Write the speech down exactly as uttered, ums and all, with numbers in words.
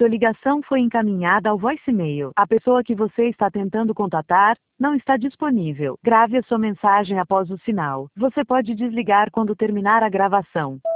Sua ligação foi encaminhada ao voicemail. A pessoa que você está tentando contatar não está disponível. Grave a sua mensagem após o sinal. Você pode desligar quando terminar a gravação.